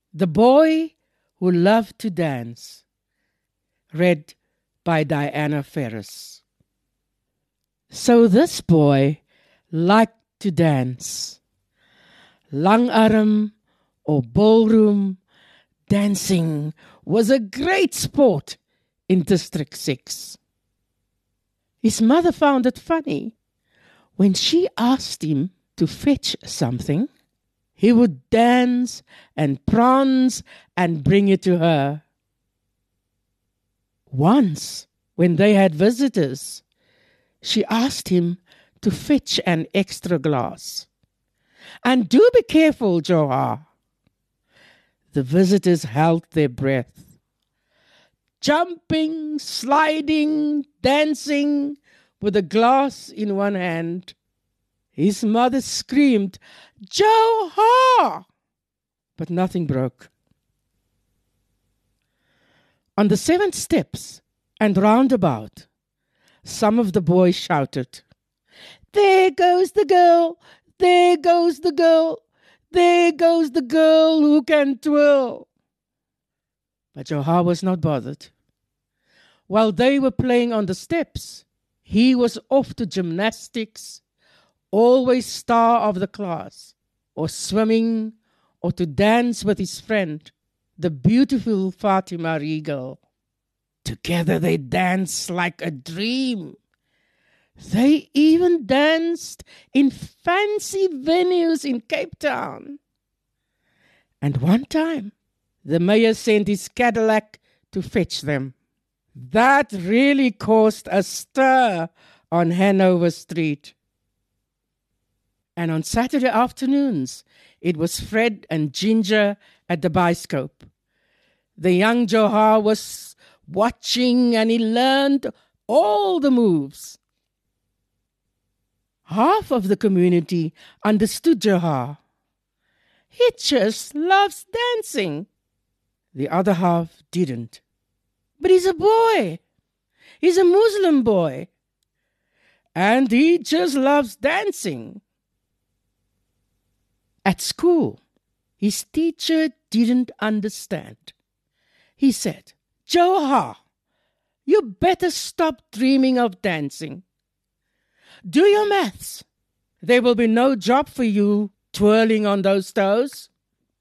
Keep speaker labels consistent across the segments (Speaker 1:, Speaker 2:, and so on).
Speaker 1: The Boy Who Loved to Dance, read by Diana Ferris. So this boy liked to dance. Langarm or ballroom dancing was a great sport in District 6. His mother found it funny. When she asked him to fetch something, he would dance and prance and bring it to her. Once, when they had visitors, she asked him to fetch an extra glass. "And do be careful, Johar." The visitors held their breath. Jumping, sliding, dancing, with a glass in one hand. His mother screamed, "Johar!" But nothing broke. On the 7 steps and roundabout, some of the boys shouted, "There goes the girl! There goes the girl! There goes the girl who can twirl!" But Johar was not bothered. While they were playing on the steps, he was off to gymnastics, always star of the class, or swimming, or to dance with his friend, the beautiful Fatima Regal. Together they danced like a dream. They even danced in fancy venues in Cape Town. And one time, the mayor sent his Cadillac to fetch them. That really caused a stir on Hanover Street. And on Saturday afternoons, it was Fred and Ginger at the Bioscope. The young Johar was watching and he learned all the moves. Half of the community understood Johar. He just loves dancing. The other half didn't. But he's a boy. He's a Muslim boy. And he just loves dancing. At school, his teacher didn't understand. He said, "Johar, you better stop dreaming of dancing. Do your maths. There will be no job for you twirling on those toes.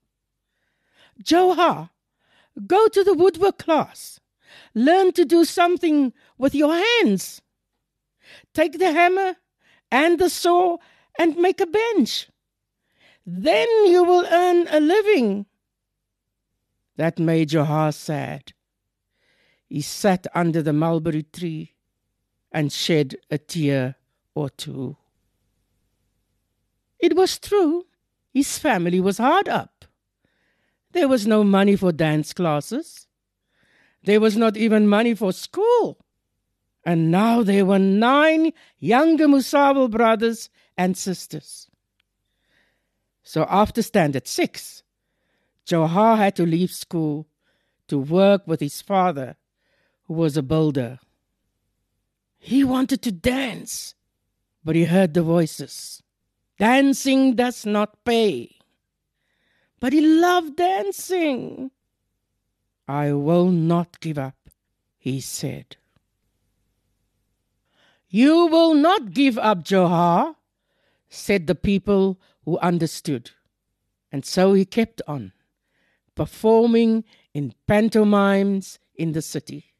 Speaker 1: Johar, go to the woodwork class. Learn to do something with your hands. Take the hammer and the saw and make a bench. Then you will earn a living." That made Johar sad. He sat under the mulberry tree and shed a tear or two. It was true. His family was hard up. There was no money for dance classes. There was not even money for school. And now there were 9 younger Musawel brothers and sisters. So after Standard 6, Johar had to leave school to work with his father, who was a builder. He wanted to dance, but he heard the voices. Dancing does not pay. But he loved dancing. "I will not give up," he said. "You will not give up, Johar," said the people who understood. And so he kept on, performing in pantomimes in the city.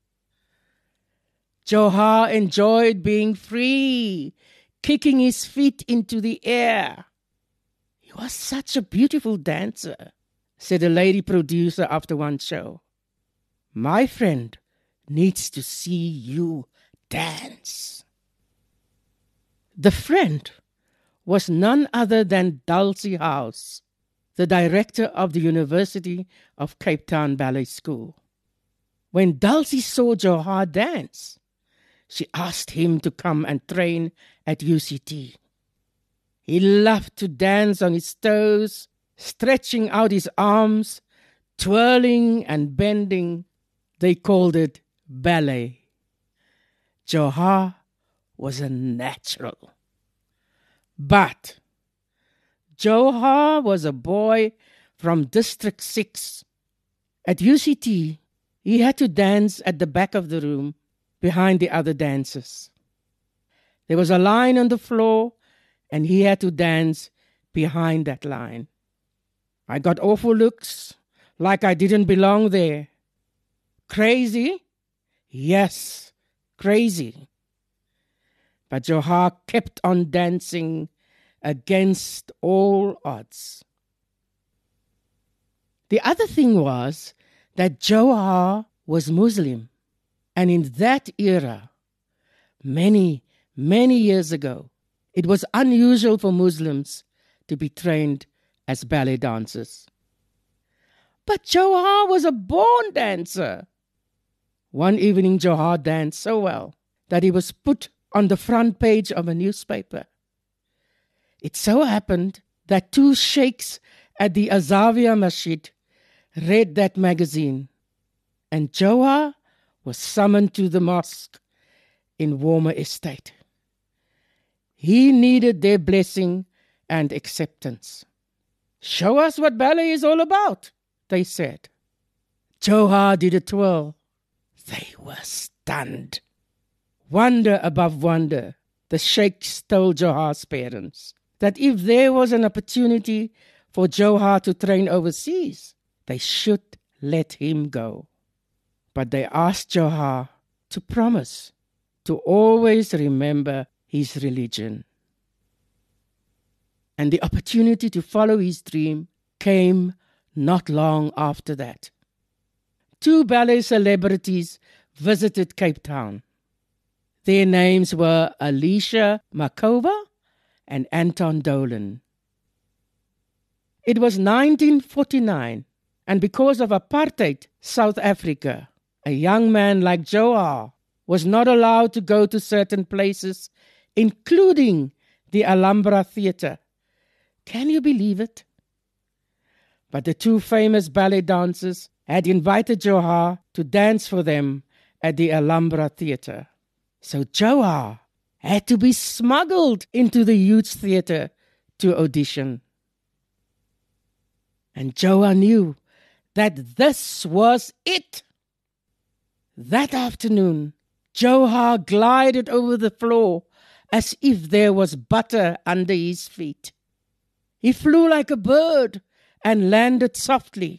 Speaker 1: Johar enjoyed being free, kicking his feet into the air. "He was such a beautiful dancer," said a lady producer after one show. "My friend needs to see you dance." The friend was none other than Dulcie House, the director of the University of Cape Town Ballet School. When Dulcie saw Johar dance, she asked him to come and train at UCT. He loved to dance on his toes, stretching out his arms, twirling and bending. They called it ballet. Johar was a natural. But Johar was a boy from District 6. At UCT, he had to dance at the back of the room behind the other dancers. There was a line on the floor and he had to dance behind that line. I got awful looks, like I didn't belong there. Crazy? Yes, crazy. But Johar kept on dancing against all odds. The other thing was that Johar was Muslim, and in that era, many years ago, it was unusual for Muslims to be trained as ballet dancers. But Johar was a born dancer. One evening, Johar danced so well that he was put on the front page of a newspaper. It so happened that two sheikhs at the Azavia Masjid read that magazine, and Johar was summoned to the mosque in Warmer Estate. He needed their blessing and acceptance. "Show us what ballet is all about," they said. Johar did a twirl. They were stunned. Wonder above wonder, the sheikhs told Johar's parents that if there was an opportunity for Johar to train overseas, they should let him go. But they asked Johar to promise to always remember his religion. And the opportunity to follow his dream came not long after that. Two ballet celebrities visited Cape Town. Their names were Alicia Makova and Anton Dolan. It was 1949, and because of apartheid South Africa, a young man like Johar was not allowed to go to certain places, including the Alhambra Theatre. Can you believe it? But the two famous ballet dancers had invited Johar to dance for them at the Alhambra Theatre. So Johar had to be smuggled into the huge theatre to audition. And Johar knew that this was it. That afternoon, Johar glided over the floor as if there was butter under his feet. He flew like a bird and landed softly.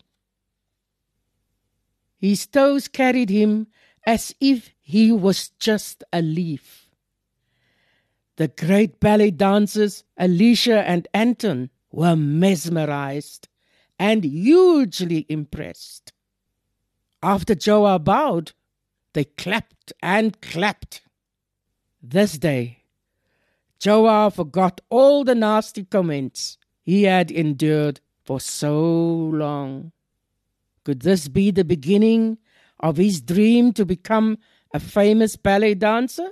Speaker 1: His toes carried him as if he was just a leaf. The great ballet dancers, Alicia and Anton, were mesmerized and hugely impressed. After Johar bowed, they clapped and clapped. This day, Johar forgot all the nasty comments he had endured for so long. Could this be the beginning of his dream to become a famous ballet dancer?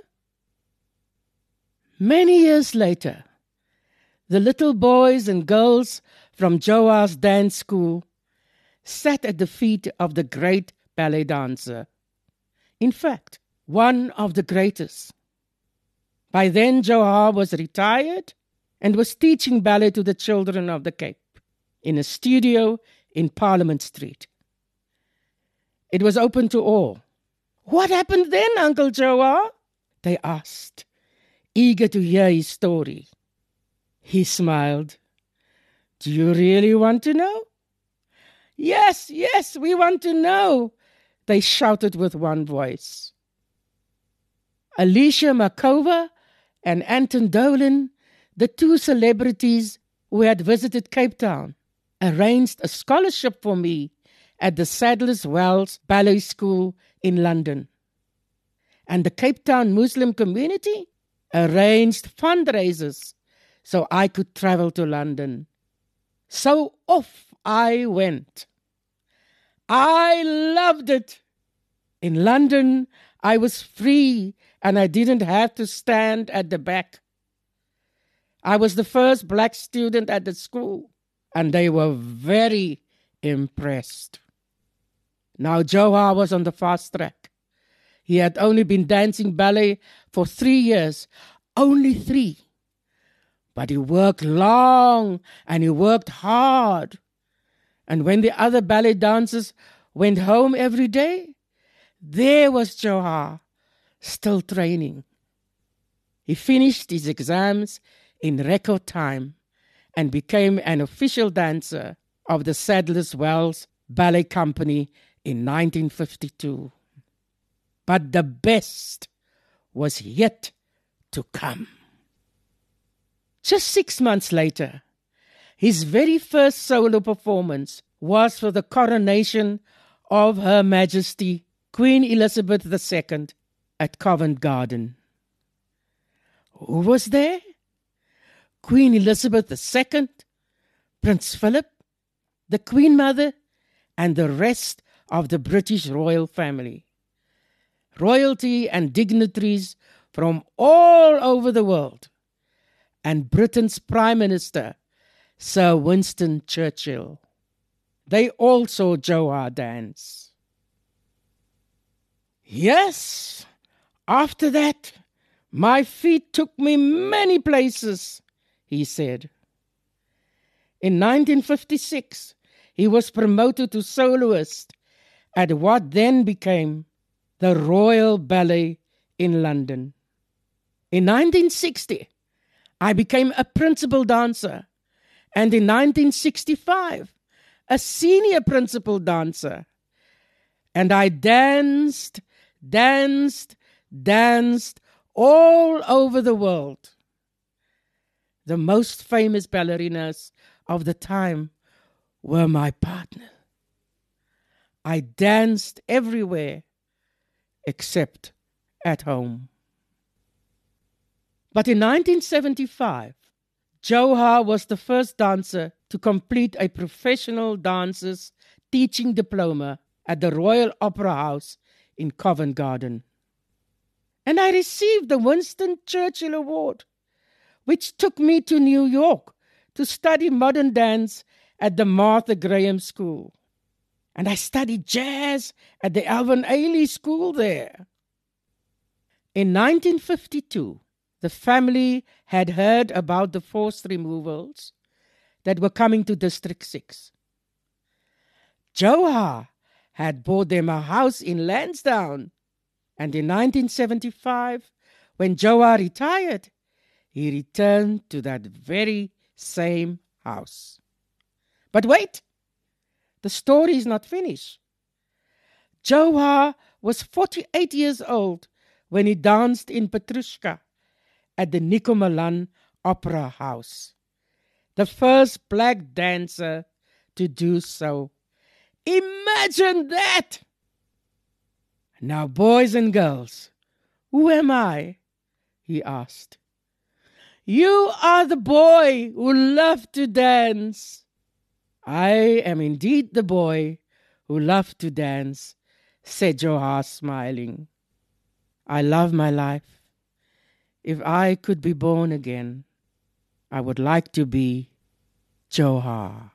Speaker 1: Many years later, the little boys and girls from Johar's dance school sat at the feet of the great ballet dancer. In fact, one of the greatest. By then, Johar was retired and was teaching ballet to the children of the Cape in a studio in Parliament Street. It was open to all. "What happened then, Uncle Johar?" they asked, eager to hear his story. He smiled. "Do you really want to know?" Yes, we want to know," they shouted with one voice. Alicia Makova and Anton Dolan, the two celebrities who had visited Cape Town, arranged a scholarship for me at the Sadler's Wells Ballet School in London. And the Cape Town Muslim community arranged fundraisers so I could travel to London. So off I went. I loved it. In London, I was free and I didn't have to stand at the back. I was the first black student at the school, and they were very impressed. Now Johar was on the fast track. He had only been dancing ballet for 3 years, only 3. But he worked long and he worked hard. And when the other ballet dancers went home every day, there was Johar, still training. He finished his exams in record time and became an official dancer of the Sadler's Wells Ballet Company in 1952. But the best was yet to come. Just 6 months later, his very first solo performance was for the coronation of Her Majesty Queen Elizabeth II at Covent Garden. Who was there? Queen Elizabeth II, Prince Philip, the Queen Mother, and the rest of the British royal family. Royalty and dignitaries from all over the world, and Britain's Prime Minister, Sir Winston Churchill. They all saw Johar dance. Yes, after that, my feet took me many places, he said. In 1956, he was promoted to soloist at what then became the Royal Ballet in London. In 1960, I became a principal dancer, and in 1965, a senior principal dancer. And I danced all over the world. The most famous ballerinas of the time were my partner. I danced everywhere except at home. But in 1975, Johar was the first dancer to complete a professional dancer's teaching diploma at the Royal Opera House in Covent Garden. And I received the Winston Churchill Award, which took me to New York to study modern dance at the Martha Graham School. And I studied jazz at the Alvin Ailey School there. In 1952, the family had heard about the forced removals that were coming to District 6. Johar had bought them a house in Lansdowne, and in 1975, when Johar retired, he returned to that very same house. But wait, the story is not finished. Johar was 48 years old when he danced in Petrushka at the Nico Milan Opera House, the first black dancer to do so. Imagine that! Now, boys and girls, who am I? He asked. You are the boy who loved to dance. I am indeed the boy who loved to dance, said Johar, smiling. I love my life. If I could be born again, I would like to be Johar.